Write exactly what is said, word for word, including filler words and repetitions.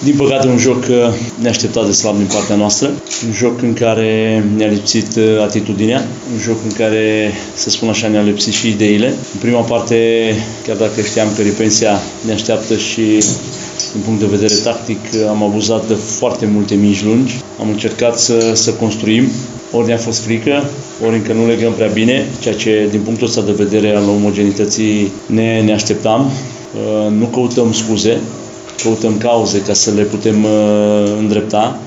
Din păcate, un joc neașteptat de slab din partea noastră, un joc în care ne-a lipsit atitudinea, un joc în care, să spun așa, ne-au lipsit și ideile. În prima parte, chiar dacă știam că repensia ne așteaptă și din punct de vedere tactic, am abuzat de foarte multe mici lungi. Am încercat să, să construim, ori ne-a fost frică, ori încă nu legăm prea bine, ceea ce din punctul ăsta de vedere al omogenității ne, ne așteptam. Nu căutăm scuze, căutăm cauze ca să le putem îndrepta.